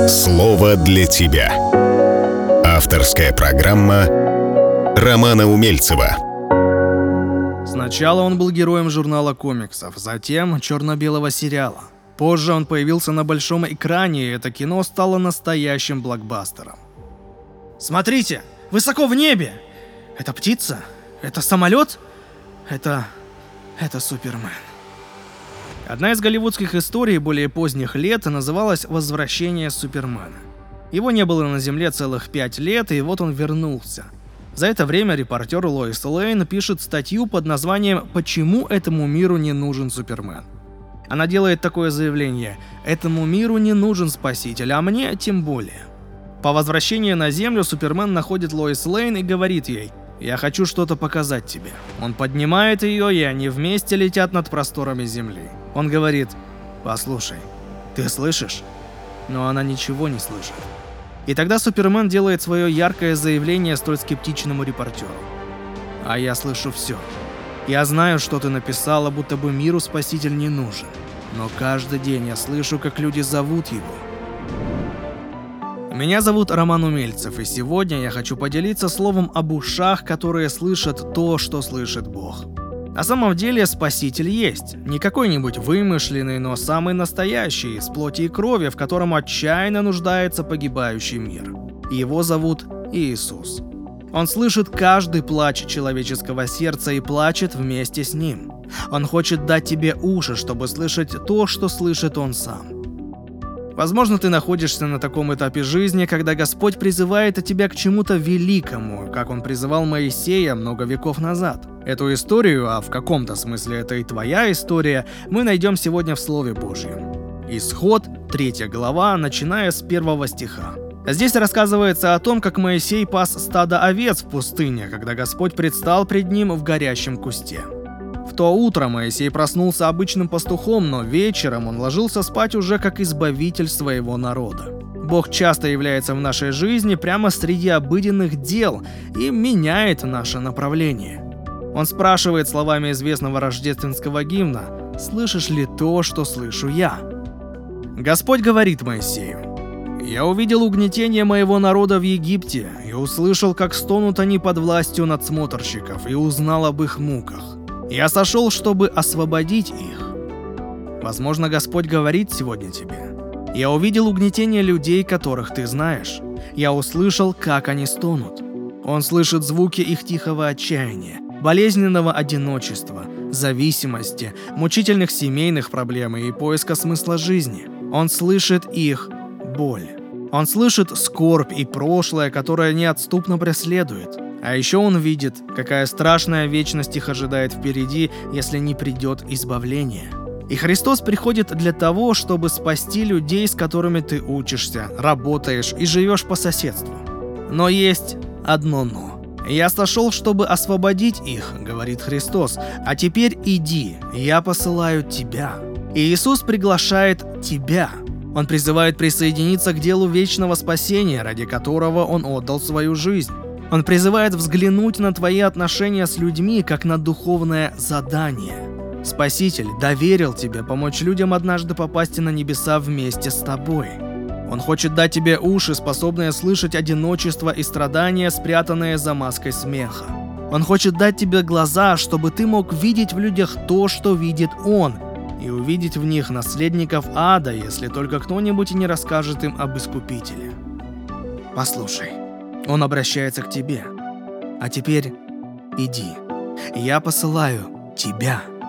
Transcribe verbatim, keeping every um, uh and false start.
Слово для тебя. Авторская программа Романа Умельцева. Сначала он был героем журнала комиксов, затем черно-белого сериала. Позже он появился на большом экране, и это кино стало настоящим блокбастером. Смотрите, высоко в небе! Это птица? Это самолет? Это... это Супермен. Одна из голливудских историй более поздних лет называлась «Возвращение Супермена». Его не было на Земле целых пять лет, и вот он вернулся. За это время репортер Лоис Лейн пишет статью под названием «Почему этому миру не нужен Супермен?». Она делает такое заявление: «Этому миру не нужен спаситель, а мне тем более». По возвращении на Землю Супермен находит Лоис Лейн и говорит ей: «Я хочу что-то показать тебе». Он поднимает ее, и они вместе летят над просторами Земли. Он говорит: «Послушай, ты слышишь?» Но она ничего не слышит. И тогда Супермен делает свое яркое заявление столь скептичному репортеру: «А я слышу все. Я знаю, что ты написала, будто бы миру спаситель не нужен. Но каждый день я слышу, как люди зовут его». Меня зовут Роман Умельцев, и сегодня я хочу поделиться словом об ушах, которые слышат то, что слышит Бог. На самом деле Спаситель есть. Не какой-нибудь вымышленный, но самый настоящий, из плоти и крови, в котором отчаянно нуждается погибающий мир. Его зовут Иисус. Он слышит каждый плач человеческого сердца и плачет вместе с ним. Он хочет дать тебе уши, чтобы слышать то, что слышит Он сам. Возможно, ты находишься на таком этапе жизни, когда Господь призывает тебя к чему-то великому, как Он призывал Моисея много веков назад. Эту историю, а в каком-то смысле это и твоя история, мы найдем сегодня в Слове Божьем. Исход, третья глава, начиная с первого стиха. Здесь рассказывается о том, как Моисей пас стадо овец в пустыне, когда Господь предстал пред ним в горящем кусте. В то утро Моисей проснулся обычным пастухом, но вечером он ложился спать уже как избавитель своего народа. Бог часто является в нашей жизни прямо среди обыденных дел и меняет наше направление. Он спрашивает словами известного рождественского гимна: «Слышишь ли то, что слышу я?» Господь говорит Моисею: «Я увидел угнетение моего народа в Египте и услышал, как стонут они под властью надсмотрщиков, и узнал об их муках. Я сошел, чтобы освободить их». Возможно, Господь говорит сегодня тебе: «Я увидел угнетение людей, которых ты знаешь. Я услышал, как они стонут». Он слышит звуки их тихого отчаяния, болезненного одиночества, зависимости, мучительных семейных проблем и поиска смысла жизни. Он слышит их боль. Он слышит скорбь и прошлое, которое неотступно преследует. А еще он видит, какая страшная вечность их ожидает впереди, если не придет избавление. И Христос приходит для того, чтобы спасти людей, с которыми ты учишься, работаешь и живешь по соседству. Но есть одно «но». «Я сошел, чтобы освободить их», — говорит Христос, «а теперь иди, я посылаю тебя». И Иисус приглашает тебя. Он призывает присоединиться к делу вечного спасения, ради которого Он отдал свою жизнь. Он призывает взглянуть на твои отношения с людьми, как на духовное задание. Спаситель доверил тебе помочь людям однажды попасть на небеса вместе с тобой. Он хочет дать тебе уши, способные слышать одиночество и страдания, спрятанные за маской смеха. Он хочет дать тебе глаза, чтобы ты мог видеть в людях то, что видит Он, и увидеть в них наследников ада, если только кто-нибудь не расскажет им об Искупителе. Послушай. Он обращается к тебе. А теперь иди. Я посылаю тебя.